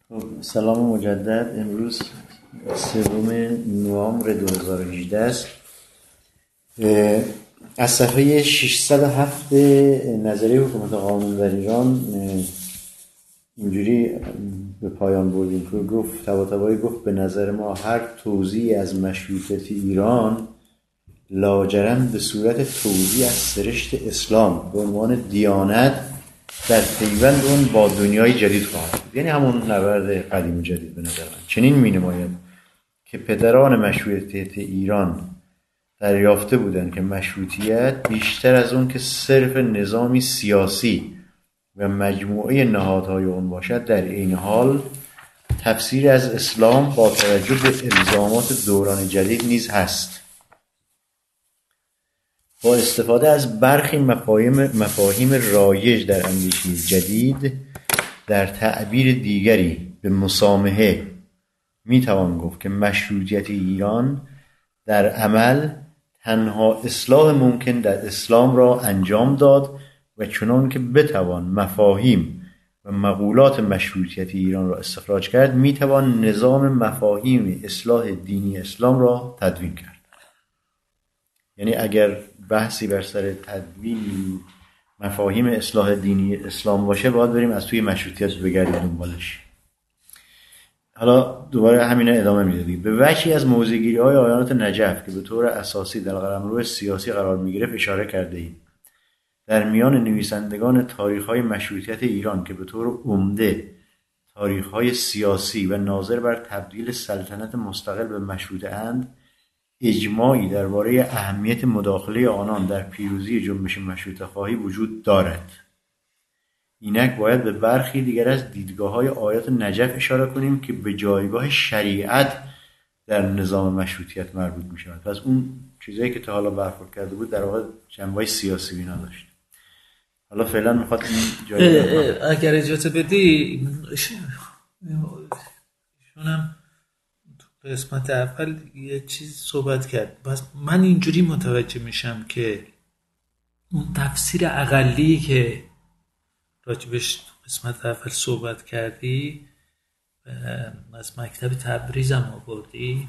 سلام مجدد. امروز 3 نوامبر 2018 است. از صفحه 607 نظریه حکومت قانون در ایران اینجوری به پایان بردیم که گفت طباطبایی گفت به نظر ما هر توزیع از مشروطیت ایران لاجرم به صورت توزیع از سرشت اسلام به عنوان دیانت در پیوند اون با دنیای جدید خواهد بود. یعنی همون نبرد قدیم و جدید. به نظر من چنین می نماید که پدران مشروطیت ایران دریافته بودند که مشروطیت بیشتر از اون که صرف نظامی سیاسی و مجموعه نهادهای اون باشد، در این حال تفسیر از اسلام با توجه به الزامات دوران جدید نیز هست. با استفاده از برخی مفاهیم رایج در اندیشه جدید، در تعبیر دیگری به مسامحه، میتوان گفت که مشروطیت ایران در عمل تنها اصلاح ممکن در اسلام را انجام داد و چنان که بتوان مفاهیم و مقولات مشروطیت ایران را استخراج کرد، میتوان نظام مفاهیم اصلاح دینی اسلام را تدوین کرد. یعنی اگر بحثی بر سر تدوین مفاهیم اصلاح دینی اسلام باشه، باید بریم از توی مشروطیت بگردیم دنبالش. حالا دوباره همین ادامه میدادیم. به وجهی از موضع‌گیری‌های آیات نجف که به طور اساسی در قلمرو سیاسی قرار میگرفت اشاره کرده ایم. در میان نویسندگان تاریخ‌های مشروطیت ایران که به طور عمده تاریخ‌های سیاسی و ناظر بر تبدیل سلطنت مستقل به مشروطه اند، اجماعی درباره اهمیت مداخله آنان در پیروزی جنبش مشروطه‌خواهی وجود دارد. اینک باید به برخی دیگر از دیدگاه‌های آیات نجف اشاره کنیم که به جایگاه شریعت در نظام مشروطیت مربوط می‌شود. پس اون چیزایی که تا حالا برخورد کرده بود در واقع جنبه‌های سیاسی بینا داشت. حالا فعلا می‌خواد این جایگاه اگر اجازه بدی شونم تو قسمت اول یه چیز صحبت کرد. بس من اینجوری متوجه میشم که اون تفسیر اقلی که راجبش قسمت اول صحبت کردی از مکتب تبریز هم آوردی،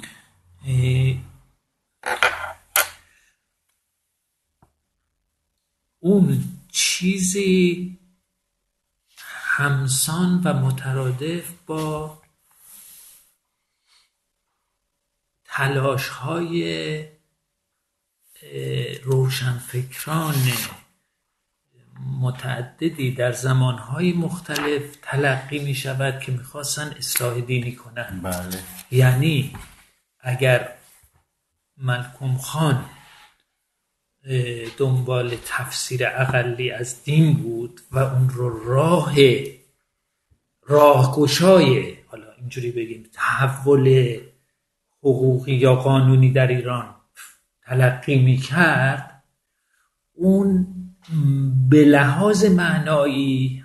اون چیزی همسان و مترادف با تلاش‌های روشنفکران متعددی در زمانهای مختلف تلقی می شود که میخواستن اصلاح دینی کنن. بله. یعنی اگر ملکم خان دنبال تفسیر اقلی از دین بود و اون رو راهگشای، حالا اینجوری بگیم، تحول حقوقی یا قانونی در ایران تلقی می کرد، اون به لحاظ معنایی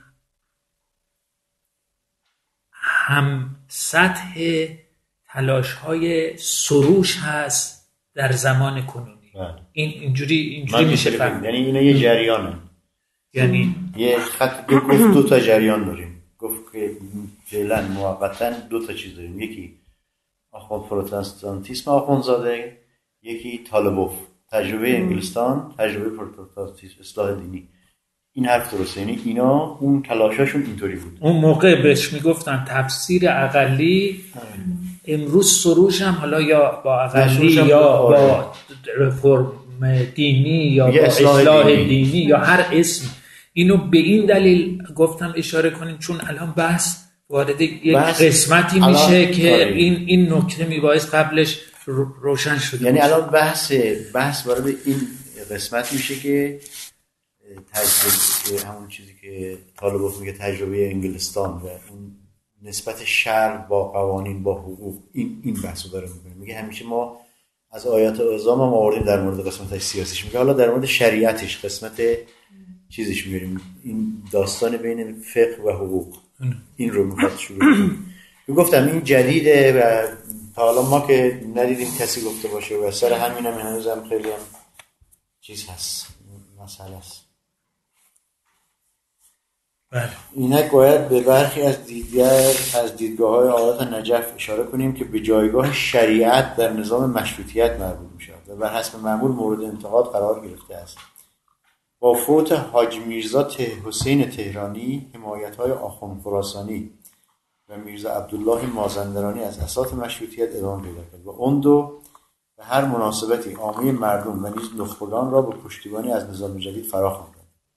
هم سطح تلاش‌های سروش هست در زمان کنونی. این اینجوری میشه فهمید. یعنی اینا یه جریانه. یعنی یه خط گفت دو تا جریان داریم. گفت که فعلا موقتا 2 تا چیز داریم. یکی آخوند پروتستانتیسم آخوندزاده، یکی طالبوف، تجربه انگلستان، تجربه پروتستانتیسم، اصلاح دینی. این حرف درسته. یعنی اینا اون تلاشاشون اینطوری بود. اون موقع بهش میگفتن تفسیر اقلی. امروز سروش هم حالا یا با اقلی یا با رفرم دینی یا با اصلاح دینی یا هر اسم، اینو به این دلیل گفتم اشاره کنیم چون الان بحث وارد یک قسمتی میشه که این نکته میبایست قبلش روشن شده. یعنی الان بحث وارد این قسمت میشه که تجربه، همون چیزی که طالبوف میگه تجربه انگلستان و اون نسبت شرع با قوانین با حقوق، این بحثو داره میکنه. میگه همیشه ما از آیات اعظام هم آوردیم در مورد قسمتش سیاسیش، میگه حالا در مورد شریعتش قسمت چیزش میاریم. این داستان بین فقه و حقوق این رو میخواد شروع کنیم. گفتم این جدیده و تا حالا ما که ندیدیم کسی گفته باشه و سر همین هم هنوزم خیلی هم چیز هست، مسئله هست. بله. اینک باید به برخی از دیدگاه‌های آیات نجف اشاره کنیم که به جایگاه شریعت در نظام مشروطیت مربوط می‌شود و بر حسب معمول مورد انتقاد قرار گرفته است. با فوت حاج میرزا حسین تهرانی، حمایت‌های آخوند خراسانی و میرزا عبدالله مازندرانی از اساس مشروطیت ادامه پیدا کرد و اون دو به هر مناسبتی عامه مردم و نیز نخبگان را به پشتیبانی از نظام جدید فراخواندند.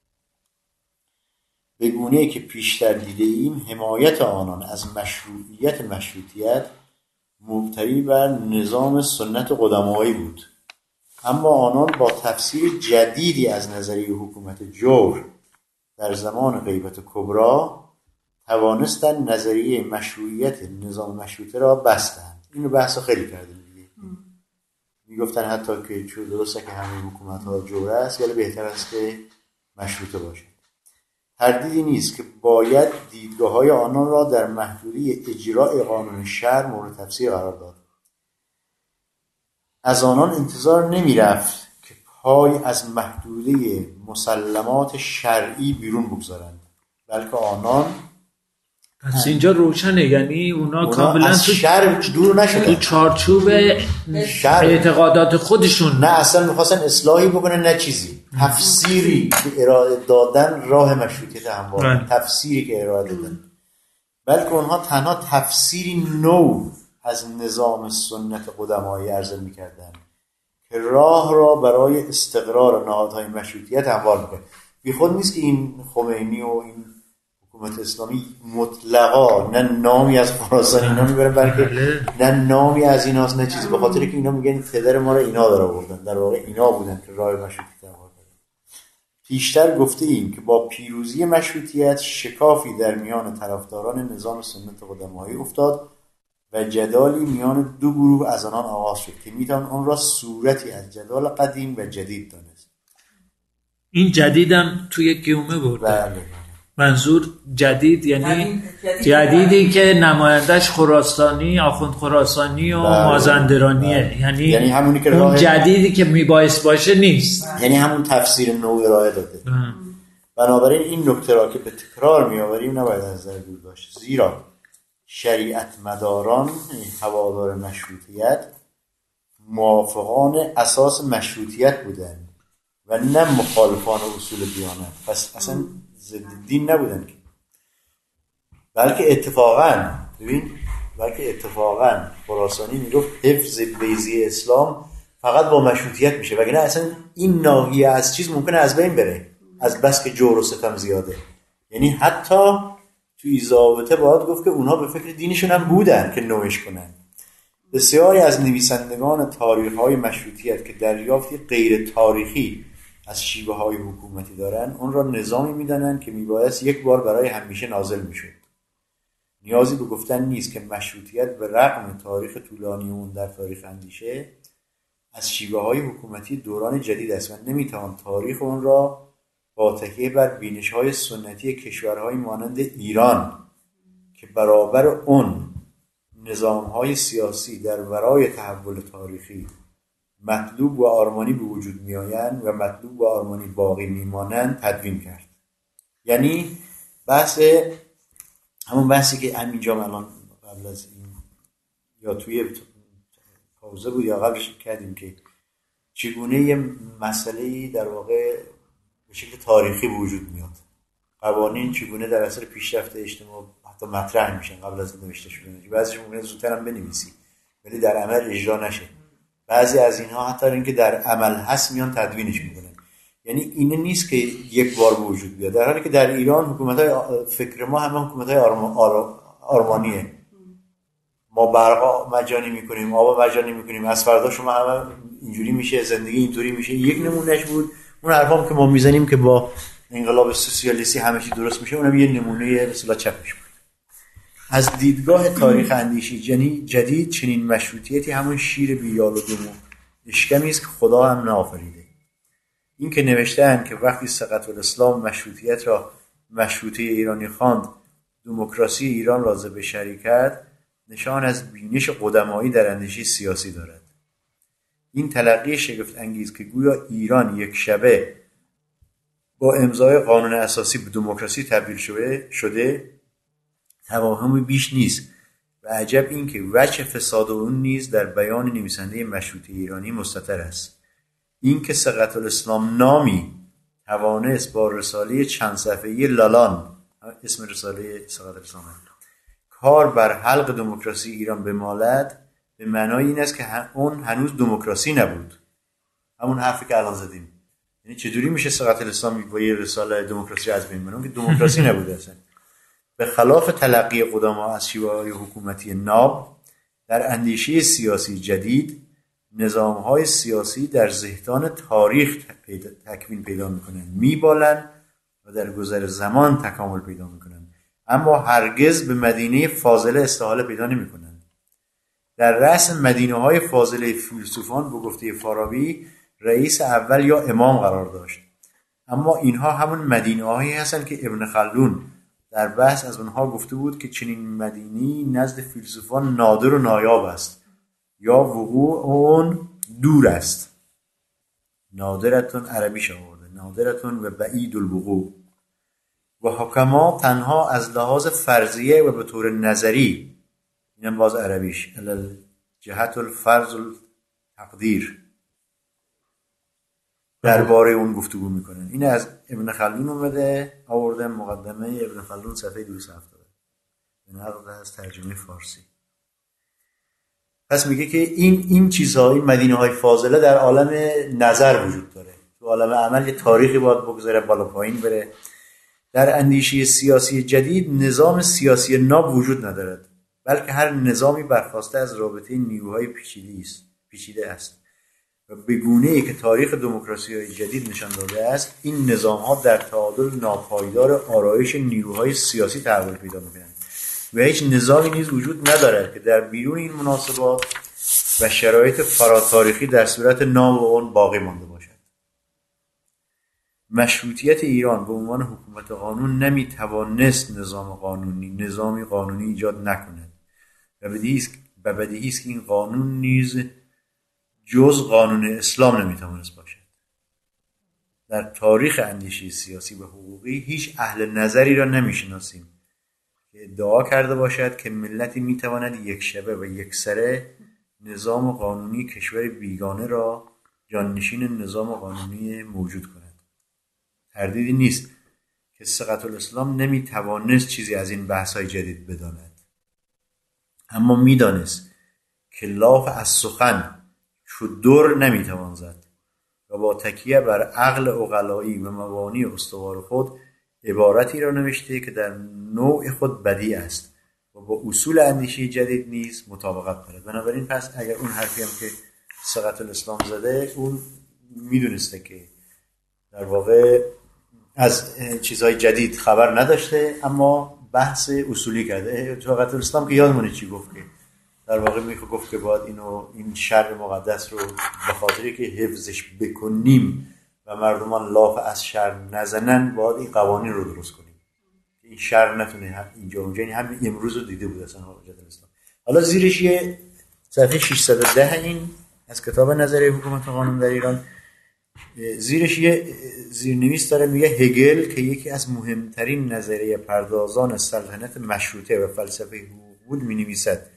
به گونه‌ای که پیشتر دیده ایم حمایت آنان از مشروطیت مبتنی بر نظام سنت قدمایی بود، اما آنان با تفسیر جدیدی از نظریه حکومت جور در زمان غیبت کبری توانستند نظریه مشروعیت نظام مشروطه را بستند. اینو بحث خیلی کردیم دیگه. میگفتن حتی که چون درسته که همه حکومت ها جور است ولی بهتر است که مشروطه باشه. تردیدی نیست که باید دیدگاه های آنان را در محدوده اجراء قانون شهر مورد تفسیر قرار داد. از آنان انتظار نمی رفت که پای از محدوده مسلمات شرعی بیرون بگذارند، بلکه آنان پس اینجا روشنه، یعنی اونا کاملا از شرع دور نشدن، تو چارچوب اعتقادات خودشون نه اصلا میخواستن اصلاحی بکنن، نه چیزی تفسیری که ارائه دادن راه مشروطیت هموار، تفسیری که ارائه دادن، بلکه اونها تنها تفسیری نو از نظام سنت قدمایی عرضه میکردن که راه را برای استقرار نهادهای مشروطیت هموار میکنه. بی خود نیست که این خمینی و این حکومت اسلامی مطلقا نه نامی از خراسان اینا میبرن، بلکه نه نامی از ایناست نه چیزی، به خاطر که اینا میگن پدر ما را اینا داره آوردن، در واقع اینا بودن که راه مشروطیت هموار کردن. پیشتر گفته ایم که با پیروزی مشروطیت شکافی در میان طرفداران نظام سنت قدمایی افتاد و جدالی میان دو گروه از آنان آغاز شد که میتوان آن را صورتی از جدال قدیم و جدید دانست. این جدیدم توی گیومه بود. بله. منظور جدید یعنی جدیدی که نمایندش خراسانی، آخوند خراسانی و مازندرانیه. یعنی همونی که اون جدیدی که میبایست باشه نیست، یعنی همون تفسیر نو ارائه داده. بنابراین این نکته را که به تکرار میآوریم نباید از نظر دور باشه، زیرا شریعت مداران هوادار مشروطیت موافقان اساس مشروطیت بودند و نه مخالفان اصول دیانت، پس اصلا ضد دین نبودن که، بلکه اتفاقاً خراسانی میگفت حفظ بیضه اسلام فقط با مشروطیت میشه، وگرنه اصلا این ناحیه از چیز ممکنه از بین بره، از بس که جور و ستم زیاده. یعنی حتی توی ضابطه باید گفت که اونها به فکر دینشون هم بودن که نوش کنن. بسیاری از نویسندگان تاریخ‌های مشروطیت که دریافتی غیر تاریخی از شیوه‌های حکومتی دارن، اون را نظامی می‌دانند که میبایست یک بار برای همیشه نازل میشد. نیازی به گفتن نیست که مشروطیت به رغم تاریخ طولانی اون در تاریخ اندیشه از شیوه‌های حکومتی دوران جدید است و نمیتوان تاریخ اون را با تکیه بر بینش‌های سنتی کشورهای مانند ایران که برابر اون نظام‌های سیاسی در ورای تحول تاریخی مطلوب و آرمانی به وجود می‌آیند و مطلوب و آرمانی باقی می‌مانند تدوین کرد. یعنی همون بحثی که همینجا الان قبل از این یا توی پاوزه بود یا قبلش کردیم که چگونه یه مسئله‌ای در واقع به شکل تاریخی وجود میاد، قوانین چگونه در اثر پیشرفت اجتماع حتی مطرح میشن قبل از نوشته شدن، بعضیش ممکنه زودتر هم بنویسی ولی در عمل اجرا نشه، بعضی از اینها حتی اینکه در عمل هست میان تدوینش میکنن. یعنی اینه نیست که یک بار به وجود بیاد، در حالی که در ایران حکومت‌های فکر ما همه حکومت‌های آرمانیه. ما برق مجانی میکنیم، آب مجانی میکنیم، از فردا شما همه اینجوری میشه، زندگی اینطوری میشه. یک نمونهش بود اون حرفام که ما میزنیم که با انقلاب سوسیالیستی همه چی درست میشه، اونم یه نمونه مثلا چپش بود. از دیدگاه تاریخ اندیشی جدید چنین مشروطیتی همون شیر بیال و دمو اشکمی است که خدا هم نآفریده. این که نوشته‌اند که وقتی سقط الاسلام مشروطیت را مشروطه ایرانی خواند، دموکراسی ایران را ز بشری کرد، نشان از بینش قدمایی در اندیشه سیاسی دارد. این تلقی شگفت انگیز که گویا ایران یک شبه با امضای قانون اساسی به دموکراسی تبدیل شده توهمی بیش نیست و عجب این که وجه فساد اون نیز در بیان نویسنده مشروطه ایرانی مستتر است. این که ثقة الاسلام نامی توانست با رساله چند صفحه‌ای لالان، اسم رساله ثقة الاسلام، کار بر حلق دموکراسی ایران بمالد، به معنای این است که اون هنوز دموکراسی نبود. همون حرفی که الان زدیم. یعنی چجوری میشه ثقة الاسلام با یه رساله دموکراسی از بین بره؟ اون که دموکراسی نبوده اصلا. به خلاف تلقی قدما از شیوه‌های حکومتی ناب، در اندیشه سیاسی جدید نظام‌های سیاسی در ذهن تاریخ تکوین پیدا می‌کنند، می‌بالند و در گذر زمان تکامل پیدا می‌کنند، اما هرگز به مدینه فاضله استحاله پیدا نمی‌کنند. در رأس مدینه‌های فاضله فیلسوفان به گفته فارابی رئیس اول یا امام قرار داشت، اما اینها همون مدینه‌هایی هستند که ابن خلدون در بحث از اونها گفته بود که چنین مدینه‌ای نزد فیلسوفان نادر و نایاب است یا وقوع اون دور است. نادرتون عربیش آورده، نادرتون و بعید الوقوع. و حکما تنها از لحاظ فرضیه و به طور نظری، اینم باز عربیش، جهت الفرض التقدیر، درباره اون گفتگو میکنن. این از ابن خلدون اومده، آورده مقدمه ابن خلدون صفحه 270 به نقل از ترجمه فارسی. پس میگه که این چیزها، این مدینه های فاضله در عالم نظر وجود داره، تو عالم عمل یه تاریخی باید بگذاره، بالا پایین بره. در اندیشه سیاسی جدید نظام سیاسی ناب وجود ندارد، بلکه هر نظامی برخواسته از رابطه نیروهای پیچیده است و به گونه‌ای که تاریخ دموکراسی‌های جدید نشان داده است، این نظام‌ها در تعادل ناپایدار آرایش نیروهای سیاسی تحول پیدا می‌کنند و هیچ نظامی نیز وجود ندارد که در بیرون این مناسبات و شرایط فراتاریخی در صورت نام و اون باقی مانده باشد. مشروطیت ایران به عنوان حکومت قانون نمی‌توانست نظامی قانونی ایجاد نکند و بدیهی است که این قانون نیز جز قانون اسلام نمیتوانست باشد. در تاریخ اندیشه سیاسی و حقوقی هیچ اهل نظری را نمیشناسیم که ادعا کرده باشد که ملتی میتواند یک شبه و یک سره نظام قانونی کشور بیگانه را جانشین نظام قانونی موجود کند. تردیدی نیست که ثقة الاسلام نمیتوانست چیزی از این بحث‌های جدید بداند، اما میدانست که لاف از سخن شدور نمیتوان زد و با تکیه بر عقل عقلایی و مبانی استوار خود عبارتی را نوشته که در نوع خود بدیع است و با اصول اندیشه جدید نیز مطابقت دارد. بنابراین پس اگر اون حرفی هم که ثقة الاسلام زده، اون میدونسته که در واقع از چیزهای جدید خبر نداشته، اما بحث اصولی کرده. ثقة الاسلام که یادمونه چی گفت، که در واقع گفت که باید این شرع مقدس رو به خاطری که حفظش بکنیم و مردمان لاف از شرع نزنن، باید این قوانین رو درست کنیم این شرع نتونه اینجا اونجا. این همین امروز رو دیده بود اصلا حجت الاسلام. حالا زیرش یه صفحه 610 این از کتاب نظریه حکومت قانون در ایران، زیرش یه زیرنویس داره، میگه هگل که یکی از مهمترین نظریه پردازان سلطنت مشروطه و فلسفه حقوق بود، می‌نویسد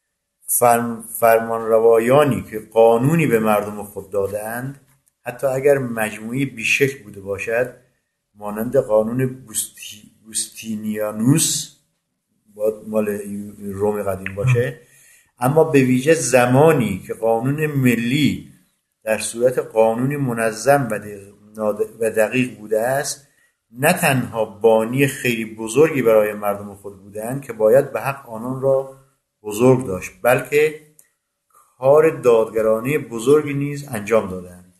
فرمانروایانی که قانونی به مردم خود دادند، حتی اگر مجموعی بیشکل بوده باشد، مانند قانون بوستینیانوس، باید مال روم قدیم باشه، اما به ویژه زمانی که قانون ملی در صورت قانونی منظم و دقیق بوده است، نه تنها بانی خیلی بزرگی برای مردم خود بودند که باید به حق آنان را بزرگ داشت، بلکه کار دادگرانه بزرگی نیز انجام دادند.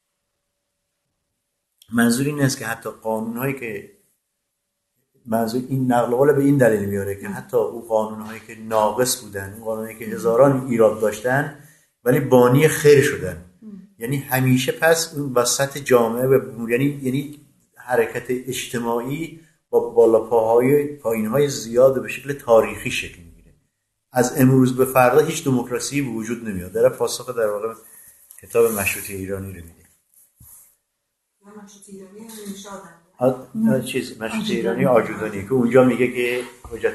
منظور این است که حتی قانون‌هایی که منظور این نقل قول به این دلیل میاره که حتی اون قانون‌هایی که ناقص بودن، اون قانون‌هایی که هزاران ایراد داشتن، ولی بانی خیر شدن. یعنی همیشه پس اون وسط جامعه و یعنی حرکت اجتماعی با بالا پایین‌های زیاد به شکل تاریخی شکل میگیره. از امروز به فردا هیچ دموکراسی به وجود نمیاد. در پاسخ در واقع کتاب مشروطه ایرانی رو میده. مشروط ایرانی آجودانی که اونجا میگه که حجت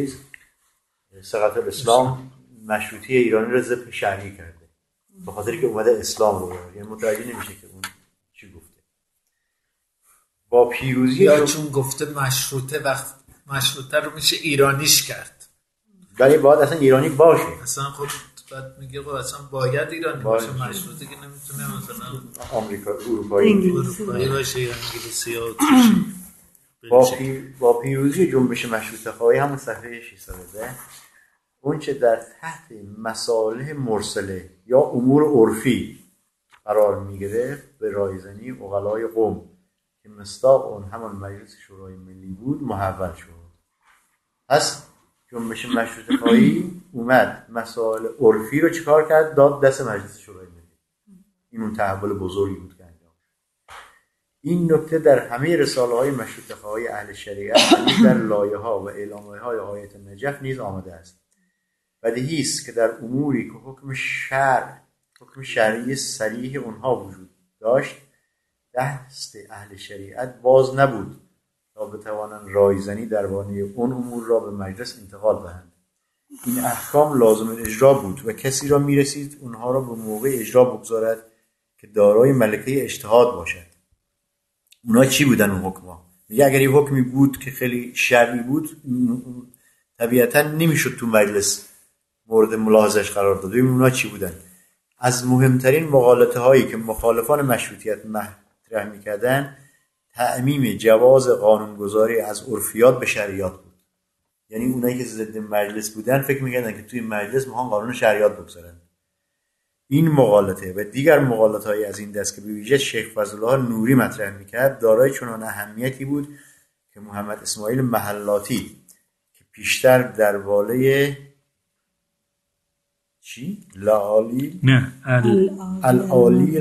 سقط الاسلام مشروطی ایرانی رو ضد شرعی کرده به خاطر که اومده اسلام رو یعنی متوجه نمیشه که اون چی گفته. با پیروزی یا چون گفته مشروطه وقت مشروطه رو میشه ایرانیش کرد، ولی باید اصلا ایرانی باشه. اصلا خود بعد میگه خب اصلا باید ایرانی باشه، مشروطه که نمیتونه مثلا آمریکا اروپایی باشه یا انگلیسی یا اتریشی. با پیروزی جنبش مشروطه خواهی همون صفحه 610 اون چه در تحت مصالح مرسله یا امور عرفی قرار میگرفت به رایزنی عقلای قوم که مصداق اون همان مجلس شورای ملی بود محول شد. پس جنبش مشروطه خواهی اومد مسائل عرفی رو چیکار کرد؟ داد دست مجلس شورای ملی. این اون تحول بزرگی بود که انجام شد. این نکته در همه رساله های مشروطه خواهی اهل شریعت در لایه ها و اعلامیه های آیت نجف نیز آمده است. بدیهی است که در اموری که حکم شرعی صریح اونها وجود داشت دست اهل شریعت باز نبود تا بتوانند رایزنی درباره اون امور را به مجلس انتقال دهند. این احکام لازم اجرا بود و کسی را میرسید اونها را به موقع اجرا بگذارد که دارای ملکه اجتهاد باشد. اونا چی بودن اون حکم‌ها؟ میگه اگر یه حکمی بود که خیلی شرعی بود طبیعتا نمیشد تو مجلس مورد ملاحظه‌اش قرار داد. ببین اونا چی بودن؟ از مهمترین مغالطه هایی که مخالفان مشروطیت مطرح میکردن تعمیم جواز قانونگذاری از عرفیات به شریعت بود. یعنی اونایی که ضد مجلس بودن فکر میکردن که توی مجلس میخوان قانون شریعت بگذارن. این مغالطه و دیگر مغالطه‌های از این دست که به ویژه شیخ فضل‌الله نوری مطرح میکرد دارای چنان اهمیتی بود که محمد اسماعیل محلاتی که پیشتر در باله چی؟ لعالی؟ نه العالی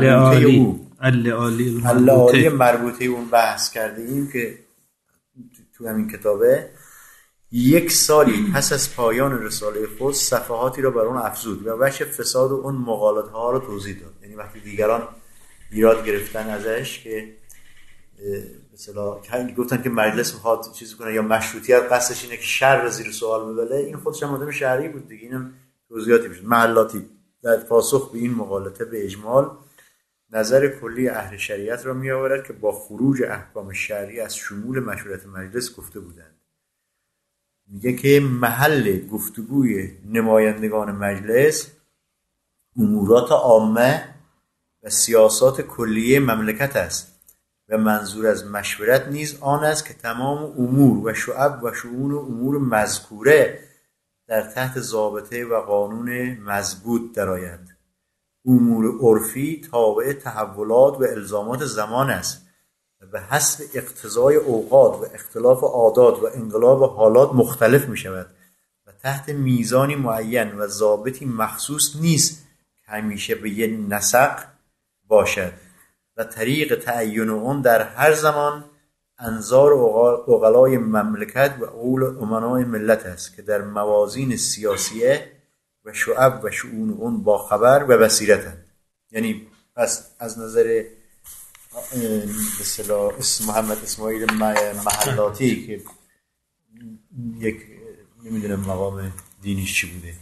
مربوطه اون بحث کرده ایم که تو همین کتابه یک سالی پس از پایان رساله خود صفحاتی را بر اون افزود و وجه فساد اون مغالطه ها رو توضیح داد. یعنی وقتی دیگران ایراد گرفتن ازش که مثلا گفتن که مجلس میخواد چیزی کنه یا مشروطیت قصدش اینه که شر زیر سوال ببره، این خودش هم آدم شرعی بود دیگه، اینم توضیحاتی میشه. محلاتی در پاسخ به این مغالطه به اجمال نظر کلی اهل شریعت را می آورد که با خروج احکام شرعی از شمول مشورت مجلس گفته بودند. میگه که محل گفتگوی نمایندگان مجلس امورات عامه و سیاسات کلیه مملکت است و منظور از مشورت نیز آن است که تمام امور و شعب و شؤون و امور مذکوره در تحت ضابطه و قانون مضبوط درآید. امور عرفی تابع تحولات و الزامات زمان است و به حسب اقتضای اوقات و اختلاف عادات و انقلاب حالات مختلف می شود و تحت میزانی معین و ضابطی مخصوص نیست که همیشه به یک نسق باشد و طریق تعیین آن در هر زمان انظار عقلای مملکت و عقول امنای ملت است که در موازین سیاسیه و شعب و شؤون اون با خبر و بصیرتند. یعنی پس از نظر مثلا محمد اسماعیل محلاتی که یک نمیدونم مقام دینیش چی بوده،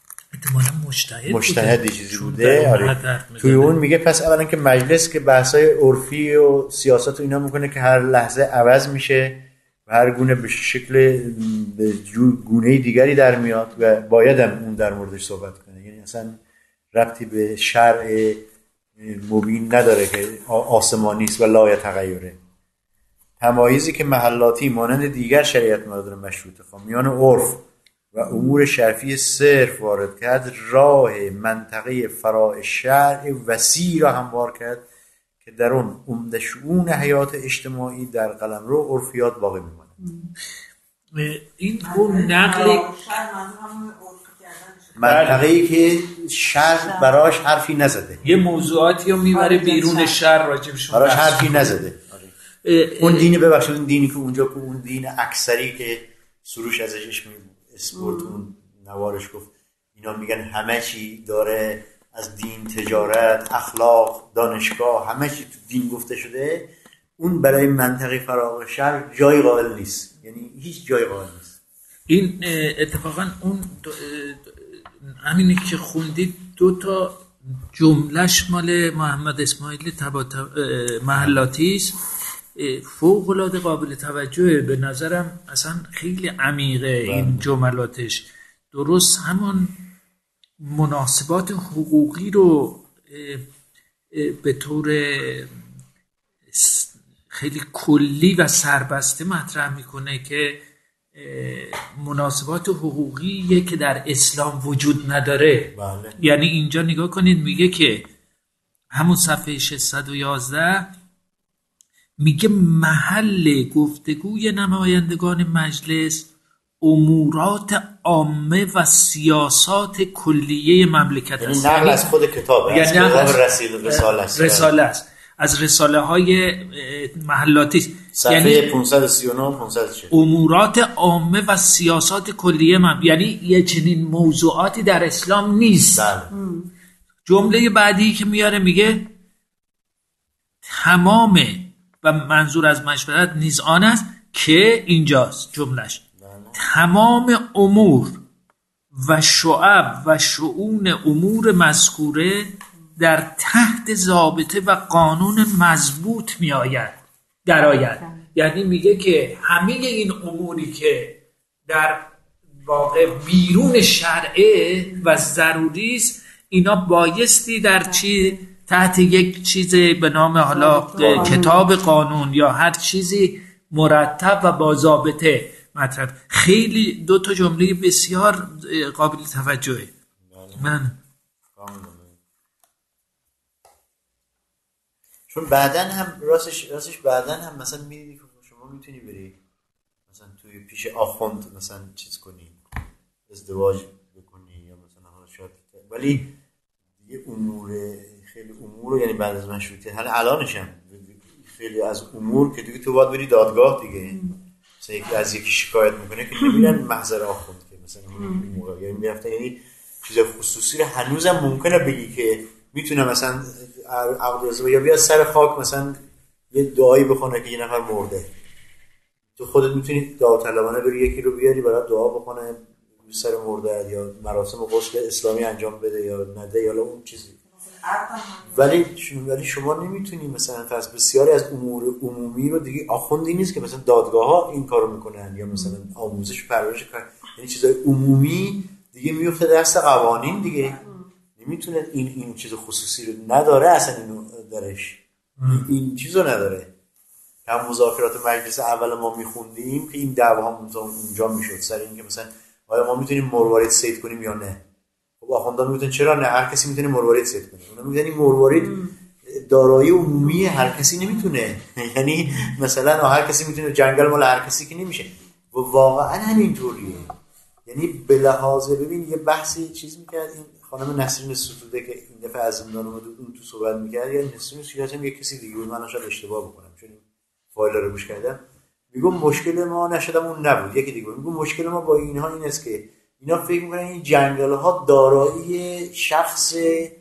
مجتهدی چیزی بوده، آره. توی اون میگه پس اولا که مجلس که بحثای عرفی و سیاست و اینا میکنه که هر لحظه عوض میشه و هر گونه به شکل به گونه دیگری در میاد و باید هم اون در موردش صحبت کنه. یعنی اصلا ربطی به شرع مبین نداره که آسمانی است و لا یتغیره. تمایزی که محلاتی مانند دیگر شریعت مدار مشروطه خواهی میان عرف و امور شرفی صرف وارد کرد، راه منطقه فراع شرع وسیع را هموار کرد که در اون عمده شؤون حیات اجتماعی در قلمرو عرفیات باقی میماند. این اون نقل منطقه‌ای که شرع براش حرفی نزده، یه موضوعاتی رو میبره بیرون شرع راجبشون براش حرفی نزده. اون دینی ببخشید اون دینی که اونجا که اون دین اکثری که سروش ازش اسپورت اون نوارش گفت اینا میگن همه چی داره از دین، تجارت، اخلاق، دانشگاه، همه چی تو دین گفته شده، اون برای منطقه فراغ شرق جای قائل نیست، یعنی هیچ جای قائل نیست. این اتفاقا اون همینی که خوندید 2 جملهش مال محمد اسماعیل محلاتی است، فوق العاده قابل توجهه به نظرم، اصلا خیلی عمیقه این جملاتش. درست همون مناسبات حقوقی رو به طور خیلی کلی و سربسته مطرح میکنه که مناسبات حقوقی که در اسلام وجود نداره. بله. یعنی اینجا نگاه کنید، میگه که همون صفحه 611 میگه محل گفتگوی نمایندگان مجلس امورات عامه و سیاسات کلیه مملکت است. یعنی نقل از خود کتابه، یعنی از رساله است، از رساله های محلاتی، صفحه یعنی 539 540 امورات عامه و سیاسات کلیه یعنی یه چنین موضوعاتی در اسلام نیست. جمله بعدی که میاره میگه تمام، و منظور از مشورت نیز آن است که اینجاست جملش، تمام امور و شعب و شؤون امور مذکوره در تحت ضابطه و قانون مضبوط درآید. یعنی میگه که همه این اموری که در واقع بیرون شرعه و ضروری است، اینا بایستی در تحت یک چیز به نام حالا کتاب قانون یا هر چیزی مرتب و با ضابطه مطرح. خیلی 2 جمله بسیار قابل توجهه. من چون بعدن هم راستش بعدن هم مثلا میدید که شما میتونی بری مثلا توی پیش آخوند مثلا چیز کنی، ازدواج بکنی یا مثلا حالا شاید، ولی دیگه خیلی امور، یعنی بعد از مشروطیت الانش هم خیلی از امور که تو باید بری دادگاه دیگه، مثلا یکی از یکی شکایت میکنه که نمیرن محضر آخوند که مثلا این موقع یعنی میرفتن، یعنی چیز خصوصی رو هنوزم ممکنه بگی که میتونه مثلا عقد یا بیاد سر خاک مثلا یه دعایی بخونه که یه نفر مرده، تو خودت میتونی داوطلبانه بری یکی رو بیاری برای دعا بکنه سر مرده یا مراسم غسل اسلامی انجام بده یا نده یا اون چیزی، ولی شما نمیتونی مثلا فرض بسیاری از امور عمومی رو دیگه آخوندی نیست که مثلا دادگاه ها این کارو میکنن یا مثلا آموزش و پرورش، یعنی چیزای عمومی دیگه میفته دست قوانین دیگه، نمیتونه این چیز خصوصی رو نداره، اصلا اینو درش این چیزو نداره. هم مذاکرات مجلس اول ما میخوندیم که این دعوا اونجا میشد سر این که مثلا آیا ما میتونیم مروارید صید کنیم یا نه. خب آخوندان میگن چرا نه، هر کسی میتونه مروارید صید کنه. اونا میگن این مروارید دارایی عمومی هر کسی نمیتونه، یعنی مثلا هر کسی میتونه، جنگل مال هر کسی که نمیشه و واقعا همینطوریه. یعنی به لحاظ ببین یه بحثی چیز میکرد این خانم نسرین ستوده که این دفعه از زندان اومد اون تو صحبت میکرد، یا نسرین ستوده یه کسی دیگه بود، من شاید اشتباه بکنم چون این فایل رو گوش کردم، میگم مشکل ما نشدم اون نبود، یکی دیگه میگم مشکل ما با اینها این است که اینا فکر میکنن این جنگل ها دارایی شخص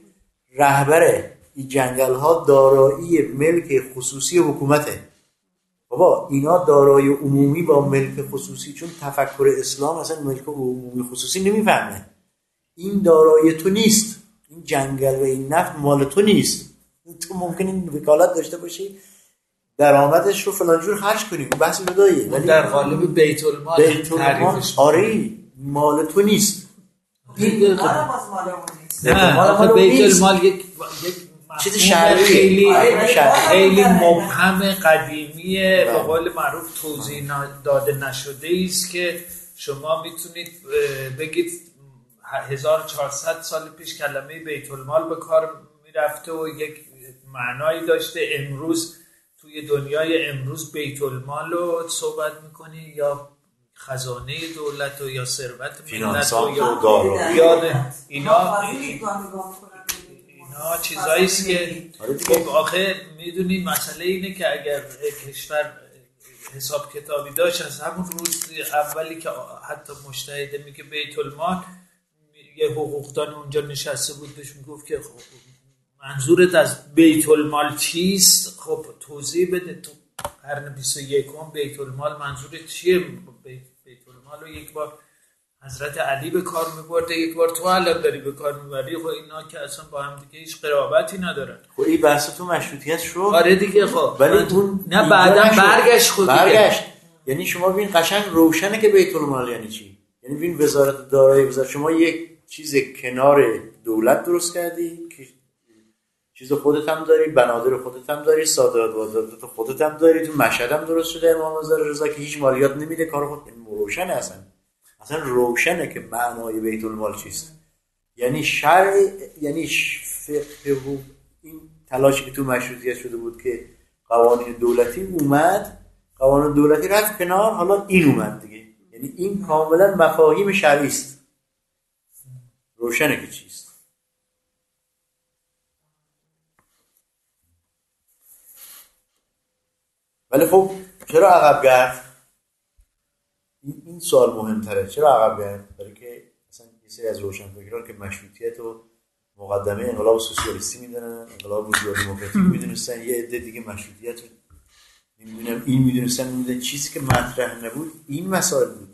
رهبره، این جنگل ها دارایی ملک خصوصی حکومته. بابا اینا دارایی عمومی با ملک خصوصی، چون تفکر اسلام اصلا ملک عمومی خصوصی نمیفهمه. این دارایی تو نیست، این جنگل و این نفت مال تو نیست، تو ممکن این وکالت داشته باشی درآمدش رو فلان جور خرج کنی، بحث جداییه، ولی در قالب بیت المال تعریفش آره مال تو نیست. این مال مال نیست. نه بیت المال یک چیز شرعی خیلی مبهم قدیمیه، به قول معروف توضیح داده نشده است که شما میتونید بگید 1400 سال پیش کلمه بیت المال به کار میرفته و یک معنایی داشته. امروز توی دنیای امروز بیت المال رو صحبت میکنی یا خزانه دولت و یا ثروت ملت و یا اینا چیزایی است که خب آخه میدونید مسئله اینه که اگر کشور حساب کتابی داشت از همون روز اولی که حتی مجتهد میگه بیت المال یه حقوقدان اونجا نشسته بود بهش میگفت که خب منظورت از بیت المال چیست؟ خب توضیح بده، تو قرن 21 بیت المال منظورت چیه؟ بیت المال رو یک بار حضرت علی به کار میبرده، یک بار تو الان داری به کار میبری. خب اینا که اصلا با هم دیگه هیچ قرابتی ندارن. خب این بحث تو مشروطیت شد. آره دیگه. خب ولی اون نه بعدا برگشت. خود برگشت. یعنی شما ببین قشنگ روشنه که بیت المال یعنی چی. یعنی ببین وزارت دارایی، وزارت شما یک چیز کنار دولت درست کردی که چیز خودت هم داری، بنادر خودت هم داری، صادرات واردات خودت هم داری، تو مشهد هم درست شده امام رضا که هیچ مالیات نمیده، کار خود. این روشنه، اصلا روشنه که معنای بیت المال چیست. یعنی شرع، یعنی فقه. این تلاشی که تو مشروطیت شده بود که قوانین دولتی اومد، قوانین دولتی رفت کنار، حالا این اومد دیگه. یعنی این کاملا مفاهیم شرعی است، روشنه که چیست. ولی خب چرا عقب گرفت؟ این سوال مهمتره. چرا عقب گرفت؟ برای که مثلا یه سری از روشنفکران که مشروطیت رو مقدمه انقلاب سوسیالیستی میدونن، انقلاب بورژوا دموکراتیک میدونستن، یه عده دیگه مشروطیت رو نمیدونم این میدونستن. چیزی که مطرح نبود این مسائل بود.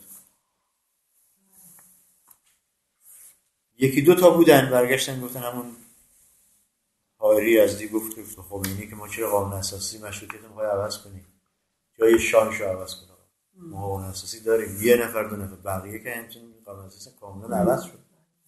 یکی دو تا بودن برگشتن گفتن همون حائری یزدی گفت که خمینی که ما چرا قانون اساسی مشروطیت رو می‌خوای عوض کنیم، جای شاهش رو عوض کنیم. ما قانون اساسی داریم، یه نفر دو نفر، بقیه که همچنین قانون اساسی کاملا عوض شد.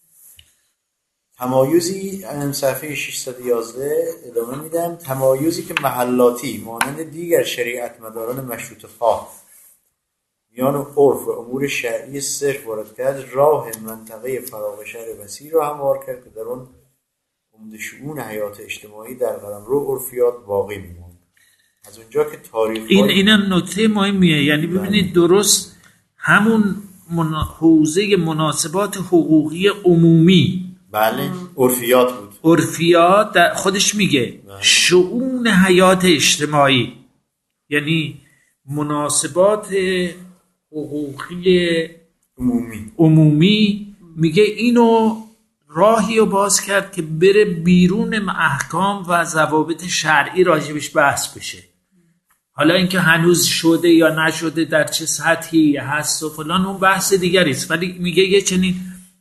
تمایزی صفحه 611 ادامه میدم. تمایزی که محلاتی مانند دیگر شریعت مداران مشروطه خواه میان عرف و امور شرعی صرف وارد کرد، راه منطقه فراغ شهر وسیع را هموار کرد که در اون عمده شؤون حیات اجتماعی در قلمرو عرفیات باقی میموند. از اونجا که تاریخ اینم نکته مهمیه. یعنی ببینید درست همون حوزه مناسبات حقوقی عمومی، بله، عرفیات بود. عرفیات در خودش میگه شؤون حیات اجتماعی، یعنی مناسبات حقوقی عمومی میگه اینو راهی رو باز کرد که بره بیرون احکام و ضوابط شرعی راجبش بحث بشه. حالا اینکه هنوز شده یا نشده، در چه سطحی هست و فلان، اون بحث دیگری است. ولی میگه یه چنین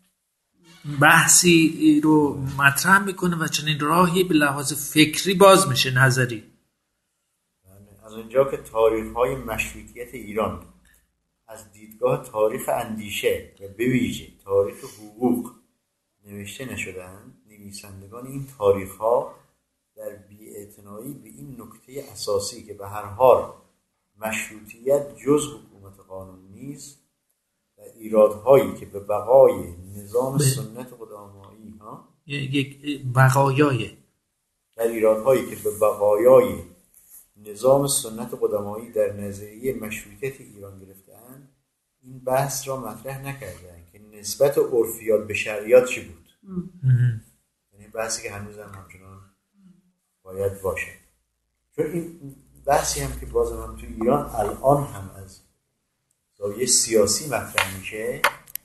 بحثی رو مطرح میکنه و چنین راهی به لحاظ فکری باز میشه، نظری. از اونجا که تاریخ‌های مشروطیت ایران از دیدگاه تاریخ اندیشه و به ویژه تاریخ حقوق نوشته نشده‌اند، نویسندگان این تاریخ‌ها در بی‌اعتنایی به این نکته اساسی که به هر حال مشروطیت جز حکومت قانون نیست و ایرادهایی که به بقای نظام سنت قدمایی یک بقایای در ایرادهایی که به بقایای نظام سنت قدمایی در نظریه مشروطیت ایران گرفته‌اند، این بحث را مطرح نکردند که نسبت عرفیات به شرعیات چی بود. یعنی بحثی که هنوز هم همچنان باید باشه. چون این بحثی هم که بازم هم تو ایران الان هم از زاویه سیاسی مطرح میشه،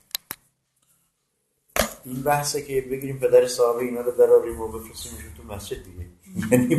این بحثه که بگیریم پدر صاحب اینا رو دراریم و بفرستیمشون تو مسجد دیگه. یعنی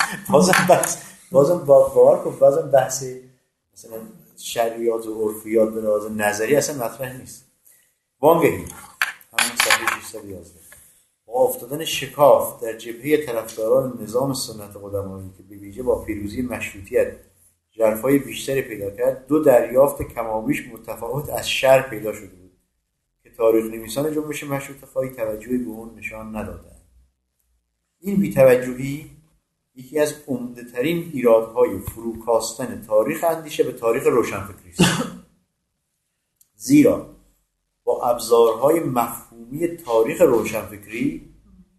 بازم باور کن، بازم بحث مثلا شرعیات و عرفیات به لحاظ نظری اصلا مطرح نیست. وانگهی همون صفحه 611 با افتادن شکاف در جبهه طرفداران نظام سنت قدمایی که به ویژه با پیروزی مشروطیت ژرفای بیشتری پیدا کرد، دو دریافت کمابیش متفاوت از شرع پیدا شده بود که تاریخ نویسان جنبش مشروطه خواهی توجهی به اون نشان ندادند. این بی‌توجهی یکی از عمده‌ترین ایرادهای فروکاستن تاریخ اندیشه به تاریخ روشنفکری است. زیرا با ابزارهای مفهومی تاریخ روشنفکری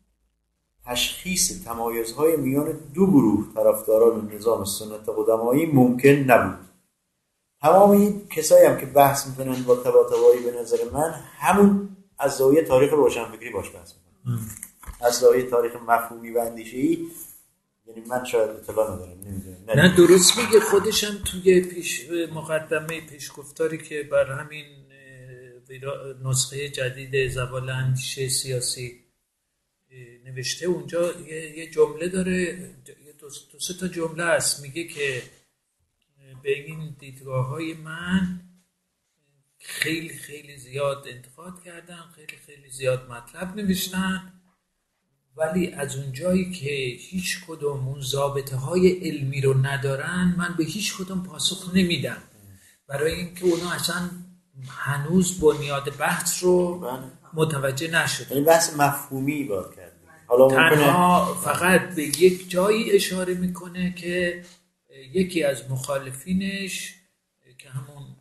تشخیص تمایزهای میان دو گروه طرفداران نظام سنت قدمایی ممکن نبود. تمام این کسایی هم که بحث میکنن با طباطبایی به نظر من همون از زاویه تاریخ روشنفکری باش بحث میکنن. از زاویه تاریخ مفهومی و اندیشه‌ای یعنی من شاید اطلاع ندارم، نمیدونم. نه درست میگه. خودش هم توی مقدمه پیشگفتاری که بر همین نسخه جدید زوال اندیشه سیاسی نوشته، اونجا یه جمله داره، دو سه تا جمله است، میگه که به این دیدگاه‌های من خیلی خیلی زیاد انتقاد کردن، خیلی خیلی زیاد مطلب نوشتن، ولی از اونجایی که هیچ کدوم اون ضابطه‌های علمی رو ندارن، من به هیچ کدوم پاسخ نمیدم، برای اینکه اونا اصلا هنوز بنیاد بحث رو متوجه نشدن. این بحث مفهومی بار کرد. تنها فقط به یک جایی اشاره میکنه که یکی از مخالفینش که همون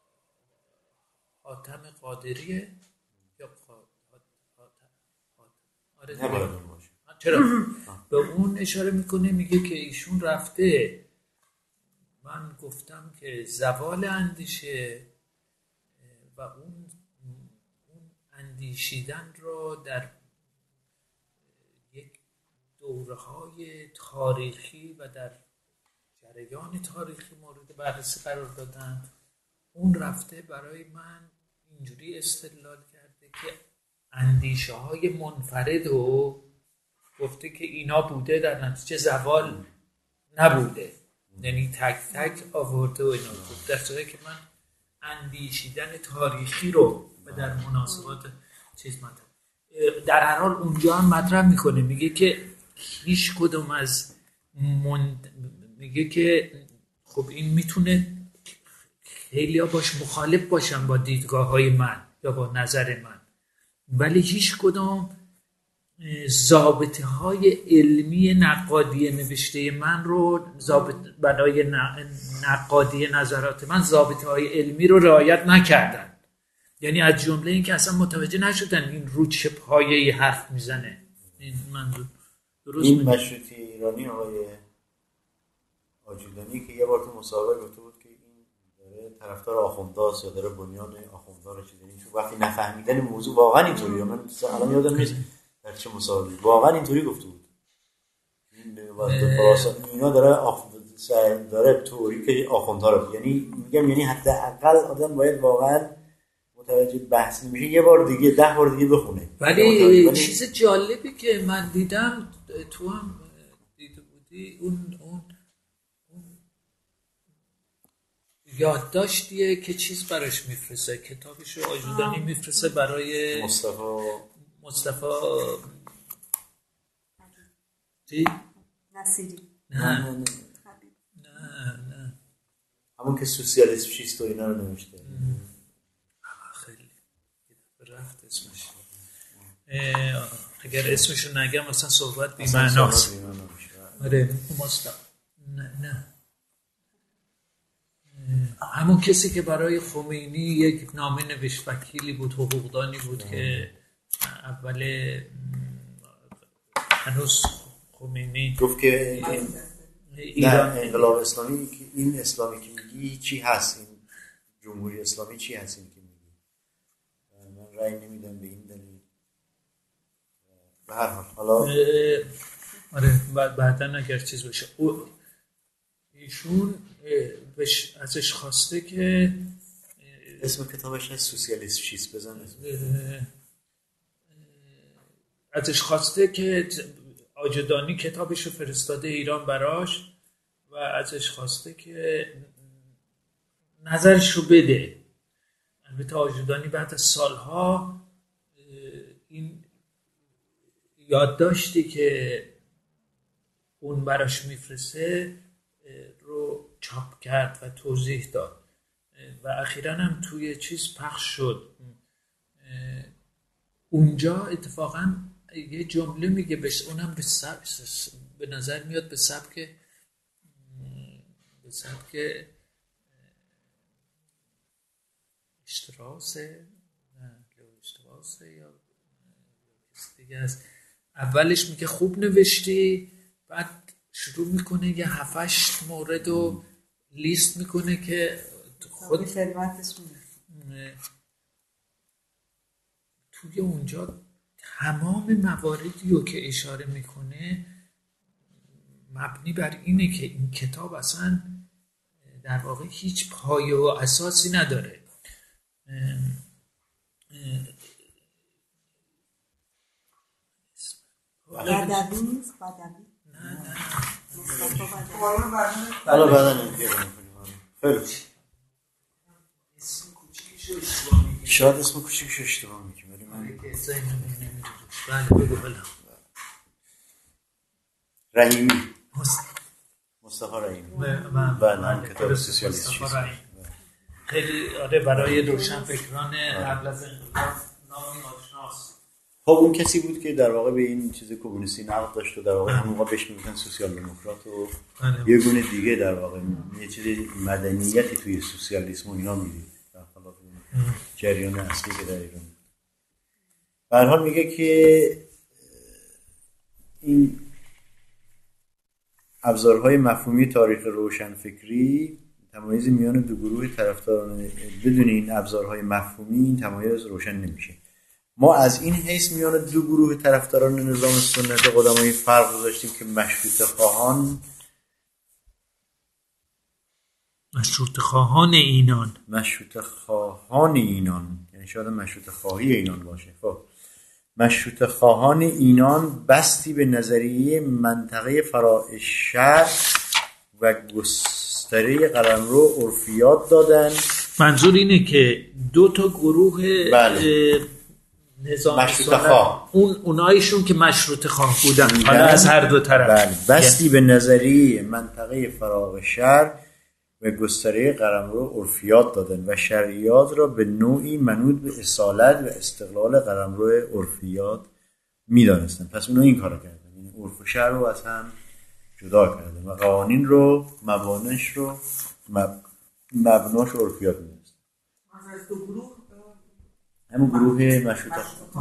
حاتم قادریه یا چرا به اون اشاره میکنه، میگه که ایشون رفته، من گفتم که زوال اندیشه و اون اندیشیدن رو در یک دوره‌های تاریخی و در جریان تاریخی مورد بررسی قرار دادن. اون رفته برای من اینجوری استدلال کرده که اندیشه های منفرد رو گفته که اینا بوده، در نتیجه زوال نبوده، یعنی تک تک آورده و اینا گفته، در صورتی که من اندیشیدن تاریخی رو و در مناسبات چیز مطرح در هر حال اونجا هم مطرح میکنه، میگه که هیچ کدوم از میگه که خب این میتونه خیلی ها باش مخالف باشن با دیدگاه های من یا با نظر من، ولی هیچ کدوم ضابطه های علمی نقادی نوشته من رو برای نقادی نظرات من ضابطه های علمی رو رعایت نکردن، یعنی از جمله این که اصلا متوجه نشدن این رو چه پایه‌ای حرف میزنه. این منظور درست این مشروطی ایرانی آقای آجودانی که یه بار تو مسابقه گفته بود که این داره طرفدار آخونداست یا داره بنیان آخوندا رو چیزی، یعنی تو وقتی نفهمیدن موضوع واقعا اینطوریه، من الان یادم نیست در چه مسابقه واقعا اینطوری گفته بود، این اینا داره توری که آخوندا رو، یعنی میگم یعنی حداقل آدم باید واقعا متوجه بحث نمیشه یه بار دیگه 10 بار دیگه بخونه. ولی چیز جالبی که من دیدم، تو هم دیده بودی، اون یادداشتیه که چیز براش میفرسته، کتابشو آجودانی میفرسته برای مصطفی چی؟ نصیری. نه همون که سوسیالیسم چیست و اینا رو نوشته. خیلی رفت اسمش، اگر اسمشو نگم مثلا صحبت بی معناست. آره نه همون کسی که برای خمینی یک نامه نوشت، وکیلی بود، حقوقدانی بود که اول هنوز خمینی گفت که ایران انقلاب اسلامی، این اسلامی که میگی چی هست، این جمهوری اسلامی چی هست این که میگی، من رأی نمیدم به این دلیل. به هر حال حالا آره بعدن اگر چیز بشه ایشون ازش خواسته که اسم کتابش هست سوسیالیسم چیست، بزن ازش خواسته که آجودانی کتابشو فرستاده ایران براش و ازش خواسته که نظرشو بده. البته آجودانی بعد از سالها این یادداشتی که اون براش میفرسته رو چاپ کرد و توضیح داد و اخیراً هم توی چیز پخش شد. اونجا اتفاقاً یه جمله میگه اونم به نظر میاد به سبک اشتراسه یا دیگه است. اولش میگه خوب نوشتی، بعد شروع میکنه یه 7-8 مورد رو لیست میکنه که خود توی اونجا تمام مواردی رو که اشاره میکنه مبنی بر اینه که این کتاب اصلا در واقع هیچ پایه و اساسی نداره. بدوی نیست، بدوی. حالا بعدا نمیگه خیلی شاید اسم کوچیکش اشتباه میگم ولی من بله بگو بله. رحیمی مصطفی رحیمی بله هم کتاب سوسیالیست خیلی آره برای روشنفکران قبل از انقلاب نامی آشناست. خب اون کسی بود که در واقع به این چیز کمونیستی نقد داشت و در واقع همون موقع بهش میگفتن سوسیال دموکرات و یه گونه دیگه در واقع یه چیز مدنیتی توی سوسیالیسم و اینا میدید در خلاف جریان اصلی که در ایران. به هر حال میگه که این ابزارهای مفهومی تاریخ روشنفکری تمایز میان دو گروه طرفداران، بدون این ابزارهای مفهومی این تمایز روشن نمیشه. ما از این حیث میان دو گروه طرفداران نظام سنت قدمایی فرق گذاشتیم که مشروطه خواهان یعنی شاید مشروطه خواهی اینان باشه. خب مشروطه خواهان اینان بستی به نظریه منطقه فراع شرق و گستره قلمرو عرفیات دادن. منظور اینه که دو تا گروه نظام مشروطه خواه اونایشون که مشروطه خواه بودن حالا از هر دو طرف بستی به نظریه منطقه فراغ شرق و گستره قلمرو عرفیات دادن و شرعیات را به نوعی منوط به اصالت و استقلال قلمرو عرفیات می‌دانستند. پس اونا این کارو کردن، یعنی عرف و شرع رو از هم جدا کردن و قوانین رو مبانیش رو مبناش عرفیات می‌دونستن. از دو گروه همون گروه مشروطه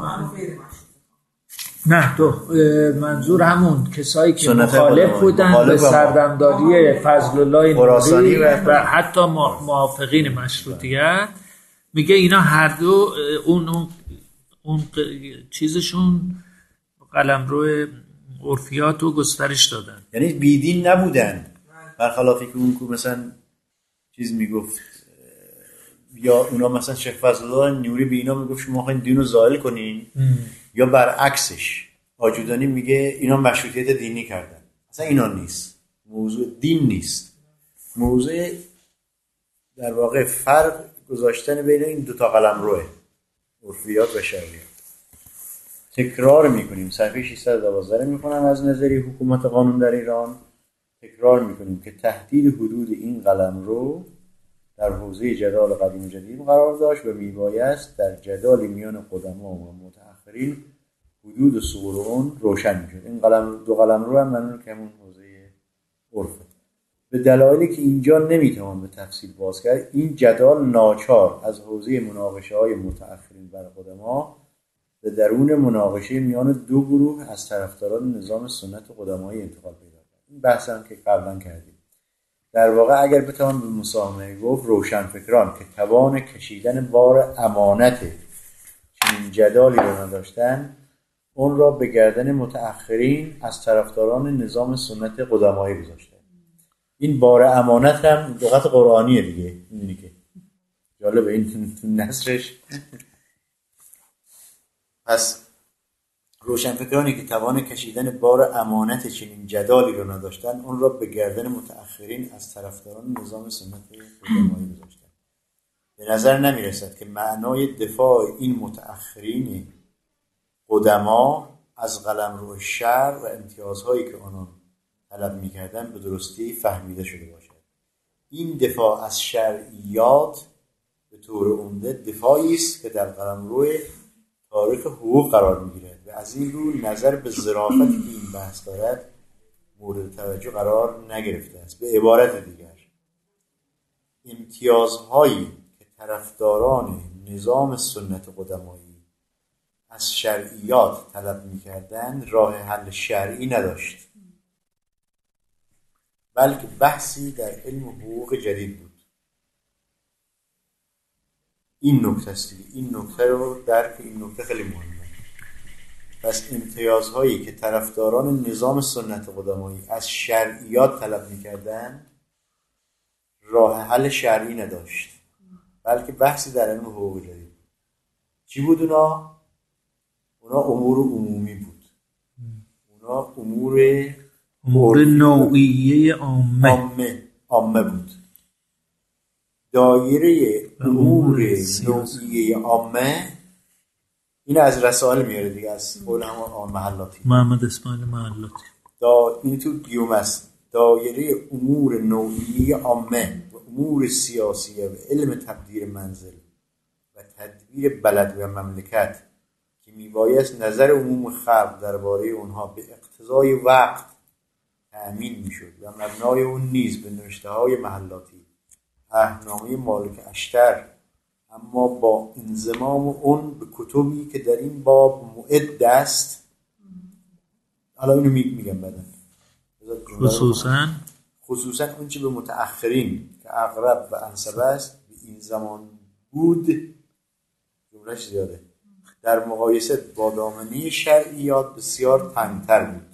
نه دو منظور همون کسایی که مخالف بودن به سردمداری فضل الله نوری و حتی موافقین مشروطیت، میگه اینا هر دو اون چیزشون قلمرو عرفیات رو گسترش دادن، یعنی بیدین نبودن، برخلافی که اون مثلا چیز میگفت یا اونا مثلا شیخ فضل الله نوری به اینا میگفت شما خواهید دین رو زائل کنین یا برعکسش. آجودانی میگه اینا مشروطیت دینی کردن. اصلا اینا نیست، موضوع دین نیست، موضوع در واقع فرق گذاشتن بین این دوتا قلمروه عرفیات و شرعیات. تکرار میکنیم صفحه 612 میکنم از نظریه حکومت قانون در ایران. تکرار میکنیم که تهدید حدود این قلمرو در حوزه جدال قدیم و جدید قرار داشت و میبایست در جدال میان قدما و متأخرین حدود ثغور اون روشن میشد. این دو قلمرو هم منون که همون حوزه عرفه. به دلایلی که اینجا نمیتوان به تفصیل باز کرد، این جدال ناچار از حوزه مناقشه های متأخرین بر قدما به درون مناقشه میان دو گروه از طرفداران نظام سنت قدمایی انتقال پیدا کرد. این بحث هم که قبلا کردیم. در واقع اگر بتوان به مساهمه گفت روشنفکران که توان کشیدن بار امانت چنین جدالی رو نداشتن، اون را به گردن متأخرین از طرفداران نظام سنت قدمایی گذاشتن. این بار امانت هم لغت قرآنیه دیگه، میدونی که جالبه این تو نصرش. پس روشنفکرانی که توان کشیدن بار امانت چنین جدالی رو نداشتن، اون را به گردن متأخرین از طرفداران نظام سنت قدمایی گذاشتن. به نظر نمیرسد که معنای دفاع این متأخرین قدما از قلمرو شرع و امتیازهایی که آنان طلب می‌کردند به درستی فهمیده شده باشد. این دفاع از شرعیات به طور عمده دفاعی است که در قلمرو تاریخ حقوق قرار می‌گیرد و از این رو نظر به ظرافتی که این بحث دارد مورد توجه قرار نگرفته است. به عبارت دیگر امتیازهایی که طرفداران نظام سنت قدمایی از شرعیات طلب می‌کردند راه حل شرعی نداشت، بلکه بحثی در علم حقوق جدید بود. این نکته است، این نکته رو درک این نکته خیلی مهمه. پس امتیازهایی که طرفداران نظام سنت قدمایی از شرعیات طلب می‌کردند راه حل شرعی نداشت، بلکه بحثی در علم حقوق جدید. چی بود اونا امور عمومی بود. اونا اونا امور نوعیه عامه بود. دایره امور نوعیه عامه این از رسائل میاره دیگه، از قول همون محلاتی، محمد اسماعیل محلاتی. این تو گیوم است. دایره امور نوعیه عامه و امور سیاسیه و علم تبدیل منزل و تدبیر بلد و مملکت که میبایست نظر عموم خلق درباره اونها به اقتضای وقت تأمین میشد و مبنای اون نیز به نوشته‌های محلاتی، عهدنامه مالک اشتر، اما با انضمام اون به کتبی که در این باب معد است. حالا اینو میگم بعداً. خصوصاً اون چه به متأخرین که اقرب و انسب است به این زمان بود، جملهش زیاده، در مقایسه با دامنه شرعیات بسیار تنگتر بود.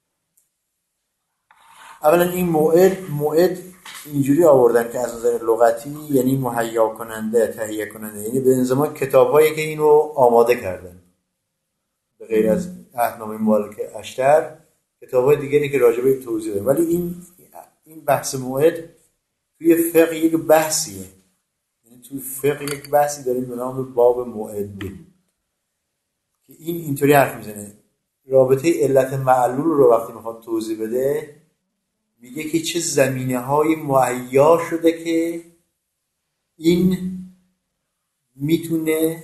اولا این موعد اینجوری آوردن که از نظر لغتی یعنی مهیا کننده، تهیه کننده، یعنی به انضمام کتاب‌هایی که اینو آماده کردن، به غیر از عهدنامه مالک اشتر کتاب‌های دیگری که راجع به توضیح دادن. ولی این بحث موعد توی فقه یک بحثیه، یعنی توی فقه یک بحثی داریم به نام باب موعد که این اینطوری حرف میزنه. رابطه علت معلول رو وقتی میخواد توضیح بده میگه که چه زمینه‌های مهیا شده که این میتونه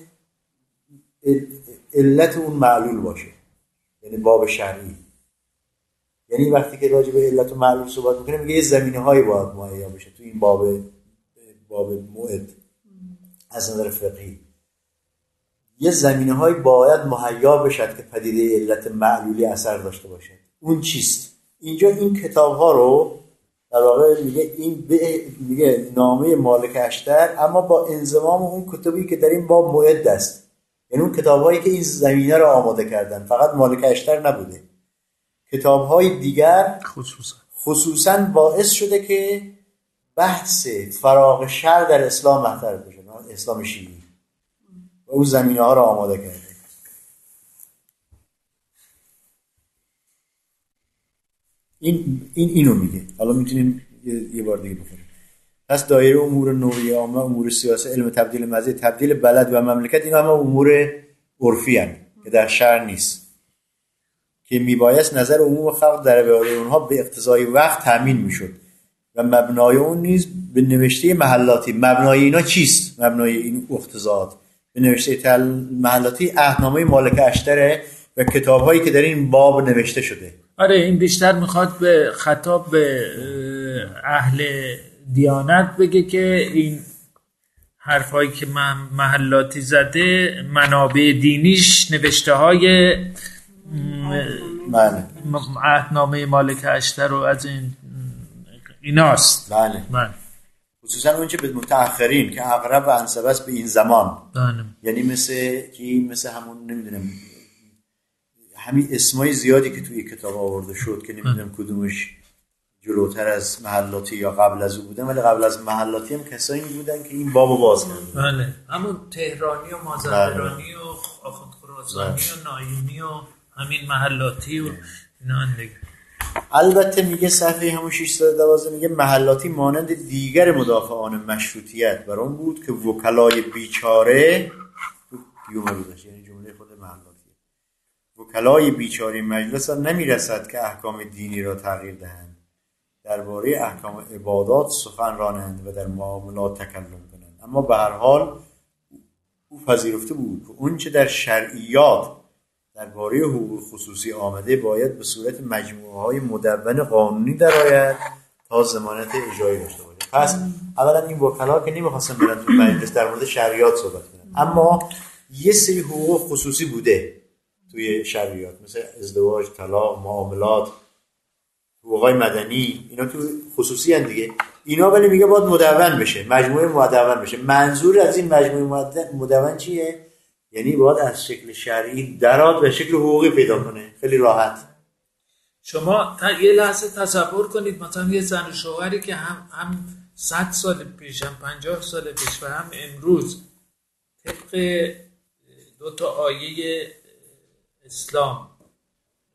علت اون معلول باشه، یعنی باب شرعی. یعنی وقتی که راجع به علت و معلول صحبت میکنه میگه یه زمینه‌هایی باید مهیا بشه تو این باب موعد از نظر فقهی. یه زمینه‌هایی باید مهیا بشد که پدیده علت معلولی اثر داشته باشه. اون چیست؟ اینجا این کتاب‌ها رو در واقع میگه نامه مالک اشتر، اما با انضمام اون کتبی که در این باب معد است، یعنی اون کتاب‌هایی که این زمینه رو آماده کردن. فقط مالک اشتر نبوده، کتاب‌های دیگر خصوصاً باعث شده که بحث فراغ شرع در اسلام مطرح بشه، اسلام شیعی، و اون زمینه‌ها رو آماده کرده. اینو میگه. حالا میتونیم یه بار دیگه بکنیم. پس دایره امور نوعیه عامه، امور سیاسی، علم تبدیل منزل، تبدیل بلد و مملکت، اینا همه امور عرفی هستند که در شرع نیست، که میبایست نظر عموم خلق درباره اونها به اقتضای وقت تامین میشد و مبنای اون نیز به نوشته محلاتی. مبنای اینا چیست؟ مبنای این اقتضاعات به نوشته محلاتی عهدنامه مالک اشتره و کتاب‌هایی که در این باب نوشته شده. آره، این بیشتر میخواد به خطاب به اهل دیانت بگه که این حرفایی که محلاتی زده منابع دینیش نوشته های عهدنامه مالک اشتر و از ایناست. بله. خصوصا اون چه به متأخرین که اقرب و انسب است به این زمان. بله. یعنی مثل همون نمیدونم همین اسمای زیادی که توی کتاب آورده شد که نمیدونم کدومش جلوتر از محلاتی یا قبل از او بودن، ولی قبل از محلاتی هم کسایی بودن که این بابو باز کردن. بله، همون تهرانی و مازندرانی و آخوند خراسانی و نایینی و همین محلاتی و اینا دیگه. البته میگه صفحه همون 612 میگه محلاتی مانند دیگر مدافعان مشروطیت بر اون بود که وکلای بیچاره یعنی جمله خود محلاتی، وکلای بیچاره مجلس ها نمیرسد که احکام دینی را تغییر دهند، درباره احکام عبادات سخن رانند و در معاملات تکلم کنند. اما به هر حال او پذیرفته بود که اون چه در شرعیات درباره حقوق خصوصی آمده باید به صورت مجموعه‌های مدون قانونی درآید تا ضمانت اجرایی داشته باشه. پس اولا این وکلا که نمی‌خواستن برن تو مجلس در مورد شرعیات صحبت کنن، اما یه سری حقوق خصوصی بوده توی شرعیات، مثل ازدواج، طلاق، معاملات، حقوقای مدنی، اینا تو خصوصی هستند دیگه. اینا ولی میگه باید مدون بشه، مجموعه مدون بشه. منظور از این مجموعه مدون چیه؟ یعنی باید از شکل شرعی درآد و شکل حقوقی پیدا کنه. خیلی راحت. شما یه لحظه تصور کنید مثلا یه زن و شوهری که هم 100 سال پیش، هم 50 سال پیش و هم امروز طبق 2 آیه اسلام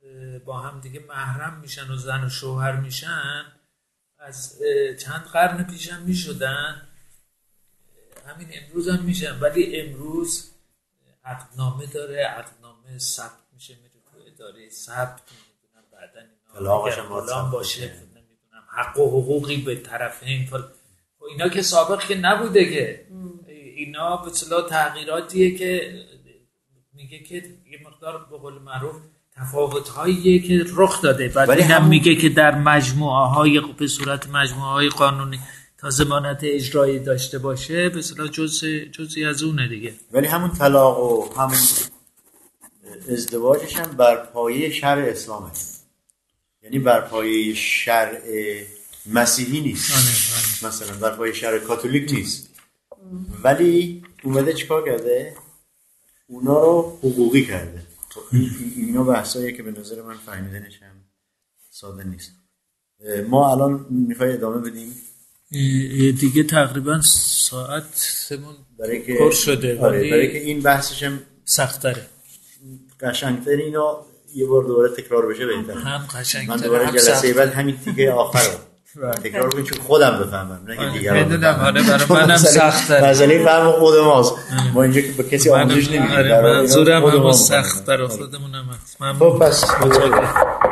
با هم دیگه محرم میشن و زن و شوهر میشن از چند قرن پیش هم میشدن، همین امروز هم میشن، ولی امروز عقدنامه داره، عقدنامه ثبت میشه، میره تو اداره ثبت، نمیدونم بعدن اینا فلان باشه، نمیدونم حق و حقوقی به طرفین اینا که سابق که نبوده که اینا به اصطلاح تغییراتیه که میگه که یه مقدار به قول معروف تفاوت‌هاییه که رخ داده. بعد اینم میگه که در مجموعه‌های به صورت مجموعه‌های قانونی تا ضمانت اجرایی داشته باشه به اصطلاح جزئی از اونه دیگه. ولی همون طلاق و همون ازدواجش هم بر پایه شرع اسلامه، یعنی بر پایه شرع مسیحی نیست. مثلا بر پایه شرع کاتولیک نیست، ولی اومده چیکار کرده؟ اونا رو حقوقی کرده. اینا بحثاییه که به نظر من فهمیدنش هم ساده نیست. ما الان میخوای ادامه بدیم دیگه تقریبا ساعتمون پر شده، برای که این بحثش هم سخت‌تره، قشنگ‌تره. اینا یه بار دوباره تکرار بشه بهتره. هم قشنگ‌تره، من دوباره جلسه بعد همین تیکه آخر رو تکرار کنم چون خودم بفهمم، نه که دیگران بدونم. آره برای منم سخت‌تره، مسئله فهم خود ماست. ما اینجا که با کسی آموزش نمیدیم، منظورم هم سخت‌تره خودمونم. خب پس